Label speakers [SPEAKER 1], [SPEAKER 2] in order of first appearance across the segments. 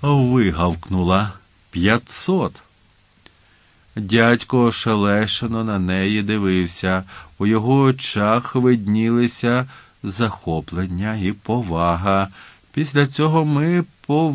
[SPEAKER 1] вигавкнула: 500. Дядько ошелешено на неї дивився. У його очах виднілися захоплення і повага. Після цього ми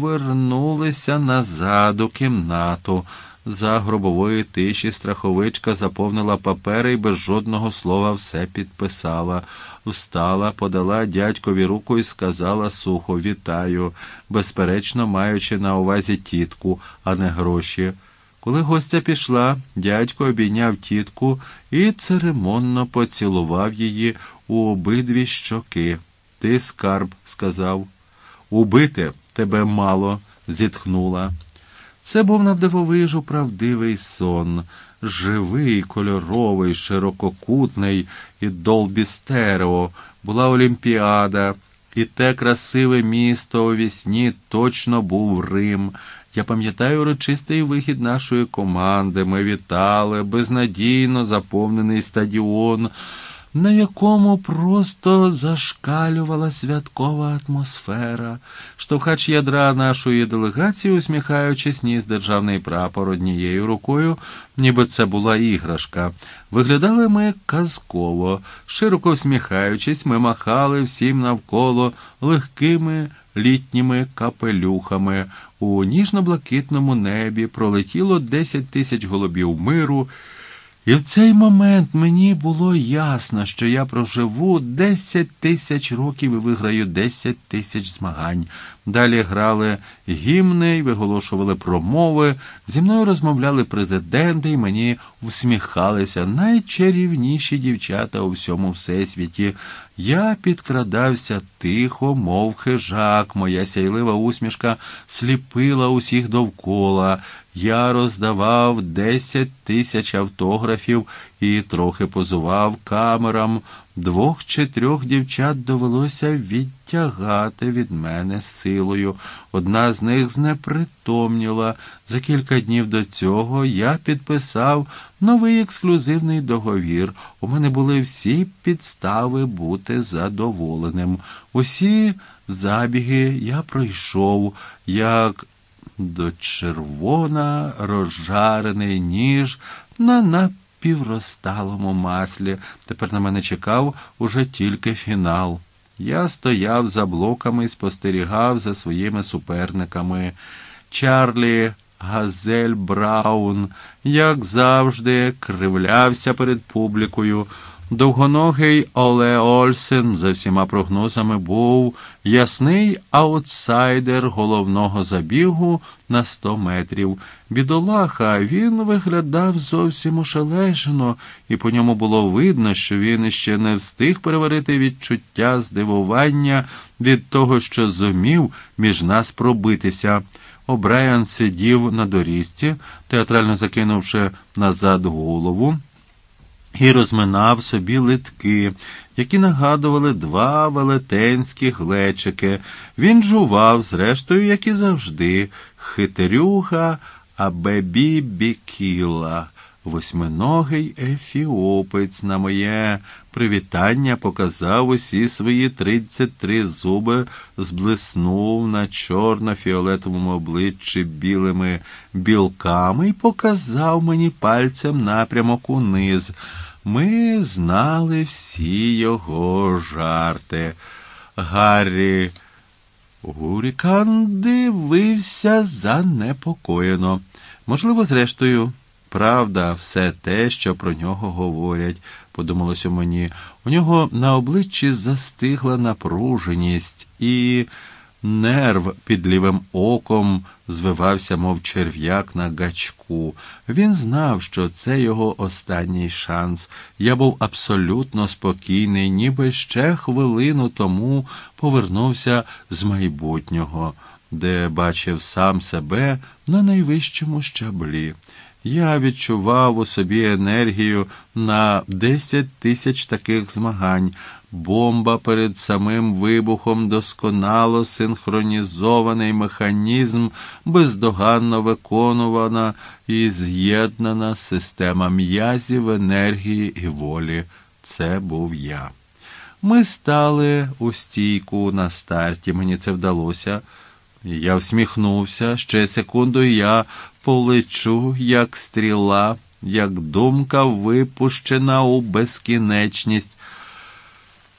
[SPEAKER 1] повернулися назад у кімнату. За гробової тиші страховичка заповнила папери і без жодного слова все підписала. Встала, подала дядькові руку і сказала сухо: «Вітаю», безперечно маючи на увазі тітку, а не гроші. Коли гостя пішла, дядько обійняв тітку і церемонно поцілував її у обидві щоки. «Ти скарб», – сказав. «Убити тебе мало», – зітхнула. Це був навдивовижу правдивий сон, живий, кольоровий, ширококутний і Долбі Стерео. Була Олімпіада, і те красиве місто у вісні точно був Рим. Я пам'ятаю урочистий вихід нашої команди. Ми вітали безнадійно заповнений стадіон, на якому просто зашкалювала святкова атмосфера. Штовхач ядра нашої делегації, усміхаючись, ніс державний прапор однією рукою, ніби це була іграшка. Виглядали ми казково. Широко всміхаючись, ми махали всім навколо легкими літніми капелюхами. У ніжно-блакитному небі пролетіло 10 тисяч голубів миру, і в цей момент мені було ясно, що я проживу 10 тисяч років і виграю 10 тисяч змагань. Далі грали гімни й виголошували промови, зі мною розмовляли президенти і мені всміхалися найчарівніші дівчата у всьому всесвіті. Я підкрадався тихо, мов хижак, моя сяйлива усмішка сліпила усіх довкола. Я роздавав 10 тисяч автографів і трохи позував камерам. 2 чи 3 дівчат довелося відтягати від мене силою. Одна з них знепритомніла. За кілька днів до цього я підписав новий ексклюзивний договір. У мене були всі підстави бути задоволеним. Усі забіги я пройшов, як до червона розжарений ніж на напіврозталому маслі. Тепер на мене чекав уже тільки фінал. Я стояв за блоками і спостерігав за своїми суперниками. Чарлі Газель Браун, як завжди, кривлявся перед публікою. Довгоногий Оле Ольсен за всіма прогнозами був ясний аутсайдер головного забігу на 100 метрів. Бідолаха, він виглядав зовсім ошелешено, і по ньому було видно, що він ще не встиг переварити відчуття здивування від того, що зумів між нас пробитися. О'Брайен сидів на доріжці, театрально закинувши назад голову, і розминав собі литки, які нагадували 2 велетенські глечики. Він жував, зрештою, як і завжди, хитрюга Абебі Бікіла, 8-ногий ефіопець. На моє привітання показав усі свої 33 зуби, зблиснув на чорно-фіолетовому обличчі білими білками і показав мені пальцем напрямок униз. Ми знали всі його жарти. Гаррі Гурікан дивився занепокоєно. Можливо, зрештою, правда все те, що про нього говорять, подумалося мені. У нього на обличчі застигла напруженість, і нерв під лівим оком звивався, мов черв'як на гачку. Він знав, що це його останній шанс. Я був абсолютно спокійний, ніби ще хвилину тому повернувся з майбутнього, де бачив сам себе на найвищому щаблі. Я відчував у собі енергію на 10 тисяч таких змагань. Бомба перед самим вибухом, досконало синхронізований механізм, бездоганно виконувана і з'єднана система м'язів, енергії і волі. Це був я. Ми стали у стійку на старті. Мені це вдалося. Я всміхнувся. Ще секунду, і я полечу, як стріла, як думка, випущена у безкінечність.